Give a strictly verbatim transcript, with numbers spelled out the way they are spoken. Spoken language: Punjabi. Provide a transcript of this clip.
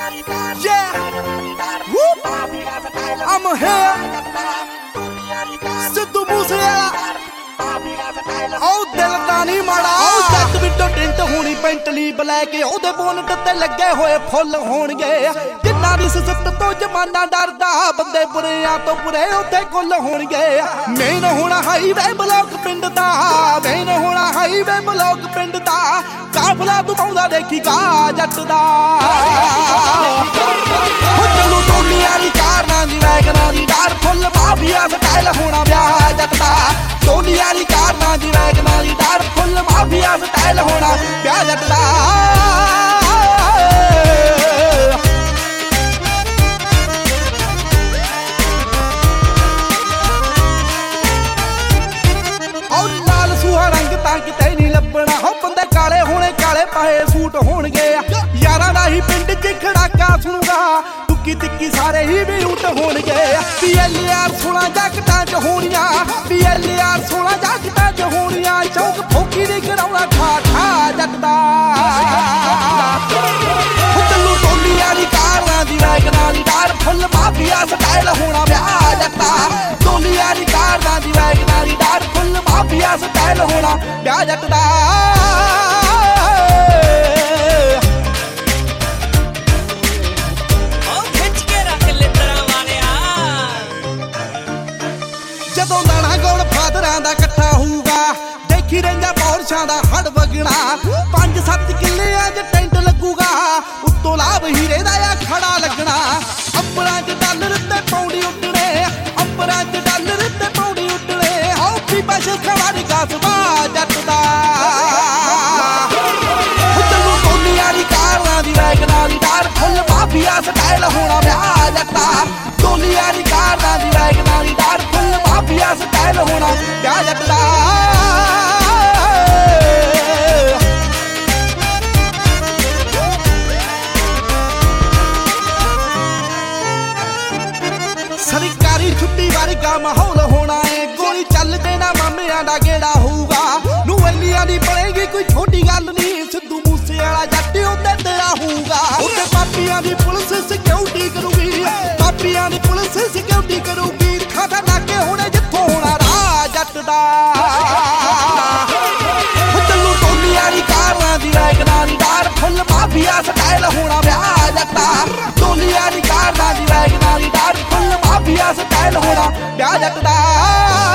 Yeah, whoop. I'm here. Sidhu Moosewala ਉਹ ਦਿਲ ਤਾਂ ਨਹੀਂ ਮਾੜਾ ਉਹ ਜੱਟ ਵਿੱਚੋਂ ਟਿੰਟ ਹੋਣੀ ਪੈਂਟਲੀ ਬਲੈਕ ਉਹਦੇ ਬੋਨਟ ਤੇ ਲੱਗੇ ਹੋਏ ਫੁੱਲ ਹੋਣਗੇ ਜਿੰਨਾ ਦੀ ਸਿੱਤ ਤੋਂ ਜਮਾਨਾ ਡਰਦਾ ਬੰਦੇ ਬੁਰਿਆਂ ਤੋਂ ਬੁਰੇ ਉੱਥੇ ਕੁੱਲ ਹੋਣਗੇ ਮੇਨ ਹੋਣਾ ਹਾਈਵੇ ਬਲੌਕ ਪਿੰਡ ਦਾ ਮੇਨ ਹੋਣਾ ਹਾਈਵੇ ਬਲੌਕ ਪਿੰਡ ਦਾ ਕਾਫਲਾ ਤੂੰ ਪਾਉਂਦਾ ਦੇਖੀ ਕਾ ਜੱਟ ਦਾ ਚਲੋ ਟੋਲੀਆਂ ਦੀ ਕਾਰਾਂ ਦੀ ਵੈਗਨਾਂ ਦੀ ਡਾਰ ਫੁੱਲ ਮਾਫੀਆ ਸਟਾਈਲ ਹੋਣਾ ਵਿਆਹ ਜੱਟ ਦਾ ਟੋਲੀਆਂ ਦੀ ਕਾਰਾਂ ਦੀ ਵੈਗਨਾਂ ਦੀ ਡਾਰ ਫੁੱਲ ਮਾਫੀਆ ਸਟਾਈਲ ਹੋਣਾ ਵਿਆਹ ਜੱਟ ਦਾ ਔਰ ਲਾਲ ਸੂਹਾ ਰੰਗ ਤਾਂ ਕਿਤੇ ਨਹੀਂ ਲੱਭਣਾ ਹੋ ਬੰਦੇ ਕਾਲੇ ਹੋਣੇ ਕਾਲੇ ਪਾਏ ਸੂਟ ਹੋਣਗੇ ਯਾਰਾਂ ਦਾ ਹੀ ਪਿੰਡ 'ਚ ਖੜਾਕਾ ਸੁਣੂਗਾ ਟੁੱਕੀ ਟਿੱਕੀ ਸਾਰੇ ਹੀ ਵੀ ਉੱਟ ਹੋਣਗੇ ਪੀ ਐਲ ਆਰ ਸੋਲਾਂ ਜੱਟਾਂ 'ਚ ਹੋਣੀਆਂ ਪੀ ਐਲ ਆਰ ਸੋਲਾਂ ਜੱਟਾਂ 'ਚ ਹੋਣੀਆਂ ਚੌਕ ਫੋਕੀ ਦੇ ਕਰਾਉਣਾ ਠਾ ਠਾ ਜੱਟ ਦਾ ਚੱਲੂ ਟੋਲੀਆਂ ਦੀ ਕਾਰਾਂ ਦੀ ਵੈਗਨਾਂ ਦੀ ਡਾਰ ਫੁੱਲ ਮਾਫੀਆ ਸਟਾਈਲ ਹੋਣਾ ਵਿਆਹ ਜੱਟਾ ਟੋਲੀਆਂ ਦੀ ਕਾਰਾਂ ਦੀ ਵੈਗਨਾਂ ਦੀ ਡਾਰ ਫੁੱਲ ਮਾਫੀਆ ਸਟਾਈਲ ਹੋਣਾ ਵਿਆਹ ਜੱਟ ਦਾ ਜਦੋਂ ਦਾਣਾ ਗੋਲ ਫਾਦਰਾਂ ਦਾ ਇਕੱਠਾ ਹੋਊਗਾ ਦੇਖੀ ਰਹਿੰਦਾ ਪੌਰਸ਼ਾਂ ਦਾ ਹੜ ਵਗਣਾ ਪੰਜ ਸੱਤ ਕਿੱਲਿਆਂ 'ਚ ਟੈਂਟ ਲੱਗੂਗਾ ਉੱਤੋਂ ਲਾਭ ਹੀਰੇ ਦਾ ਆ ਖੜਾ ਲੱਗਣਾ ਅੰਬਰਾਂ 'ਚ ਡਾਲਰ ਤੇ ਪੌਂਡੀ ਉੱਡਣੇ ਅੰਬਰਾਂ 'ਚ ਡਾਲਰ ਤੇ ਪੌਂਡੀ ਉੱਡਣੇ ਆਓ ਪੀਪਾ ਸ਼ੇਖਵਾ ਦੀ ਕਾਸਬਾ ਜੱਟ ਦਾ ਚਲੋ ਟੋਲੀਆਂ ਦੀ ਕਾਰਾਂ ਦੀ ਵੈਗਨਾਂ ਦੀ ਡਾਰ ਫੁੱਲ ਮਾਫੀਆ ਸਟਾਈਲ ਹੋਣਾ ਵਿਆਹ ਜੱਟਾ ਟੋਲੀਆਂ ਦੀ ਕਾਰਾਂ ਦੀ ਵੈਗਨਾਂ ਦੀ ਡਾਰ ਫੁੱਲ ਮਾਫੀਆ ਸਟਾਈਲ ਹੋਣਾ ਵਿਆਹ ਜੱਟ ਦਾ ਸਰਕਾਰੀ ਛੁੱਟੀ ਵਰਗਾ ਮਾਹੌਲ ਹੋਣਾ ਏ ਗੋਲੀ ਚੱਲ ਦੇਣਾ ਮਾਮਿਆਂ ਦਾ ਗੇੜਾ ਹੋਊਗਾ ਨੂੰਵਲੀਆਂ ਦੀ ਬਣੇਗੀ ਕੋਈ ਛੋਟੀ ਗੱਲ ਨਹੀਂ ਸਿੱਧੂ ਮੂਸੇਵਾਲਾ ਜੱਟ ਉੱਤੇ ਤੇਰਾ ਹੋਊਗਾ ਉੱਤੇ ਪਾਪੀਆਂ ਦੀ ਪੁਲਿਸ ਸਿਕਿਉਰਿਟੀ ਕਰੂਗੀ ਪਾਪੀਆਂ ਦੀ ਪੁਲਿਸ ਸਿਕਿਉਰਿਟੀ ਕਰੂਗੀ ਖਾਦਾ ਨਾਕੇ ਹੋਣੇ ਜਿੱਥੋਂ ਹੋਣਾ ਰਾਹ ਜੱਟ ਦਾ ਚੱਲੂ ਟੋਲੀਆਂ ਦੀ ਕਾਰਾਂ ਦੀ ਵੈਗਨਾਂ ਦੀ ਡਾਰ ਫੁੱਲ ਮਾਫੀਆ ਸਟਾਈਲ ਹੋਣਾ ਵਿਆਹ ਜੱਟਾ ਟੋਲੀਆਂ ਦੀ ਕਾਰਾਂ ਦੀ ਵੈਗਨਾਂ ਦੀ ਡਾਰ ਫੁੱਲ ਮਾਫੀਆ ਸਟਾਈਲ ਹੋਣਾ ਵਿਆਹ ਜੱਟ ਦਾ